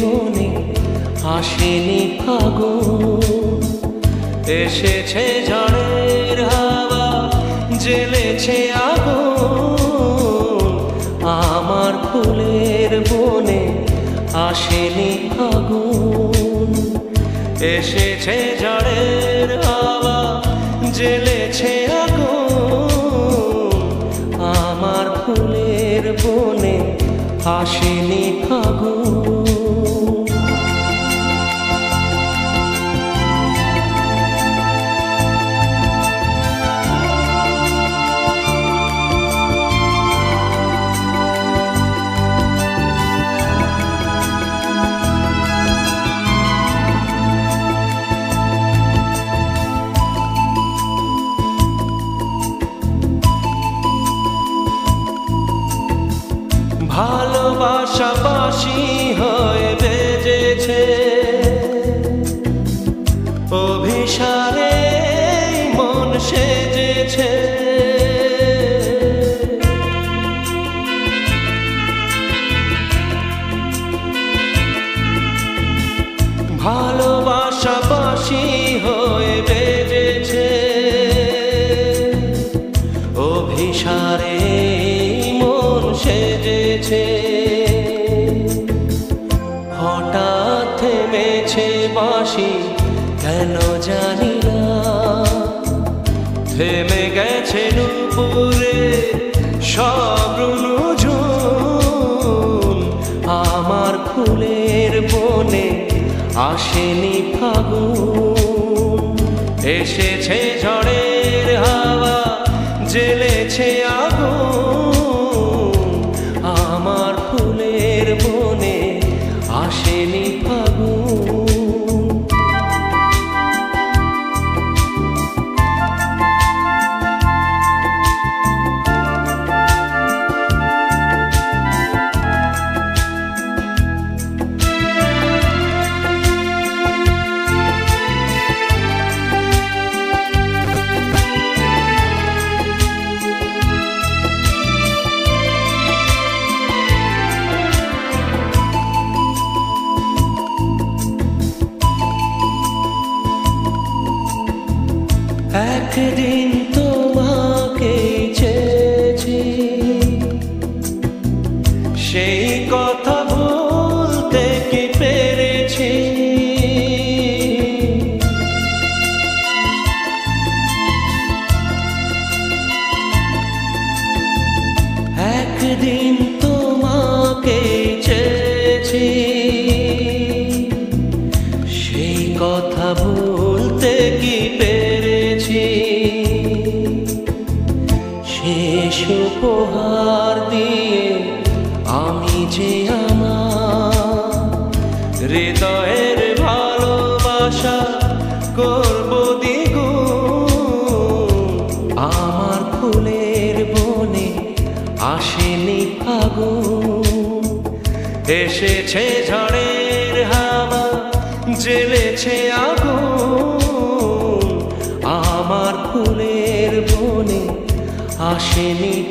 বনে আসেনি ফাগুন। এসেছে ঝড়ের হাওয়া, জ্বেলেছে আগুন। আমার ফুলের বনে আসেনি ফাগুন। এসেছে ঝড়ের হাওয়া, জ্বেলেছে আগুন। আমার ফুলের বনে আসেনি ফাগুন। ভালোবাসা বাঁশি হয়ে বেজেছে, অভিসারে মন সেজেছে। ভালোবাসা বাঁশি হয়ে বেজেছে, অভিসারে মন সেজেছে। হঠাৎ থেমেছে বাঁশি কেন জানি না, থেমে গেছে নুপুরে সব রুনুঝুন। আমার ফুলের বনে আসেনি ফাগুন। এসেছে ঝড়ের হাওয়া, জ্বেলেছে আগুন। আমার ফুলের বনে আসেনি ফাগুন। একদিন তোমাকে চেয়েছি, সেই কথা ভুলতে কি পেরেছি। একদিন তোমাকে চেয়েছি, সেই কথা ভুলতে কি পেরেছি। শেষ উপহার দিয়ে আমি যে আমার হৃদয়ের ভালোবাসা করব দ্বিগুণ। আমার ফুলের বনে আসেনি ফাগুন। এসেছে ঝড়ের হাওয়া, জ্বেলেছে আগুন। আমার ফুলের বনে আসেনি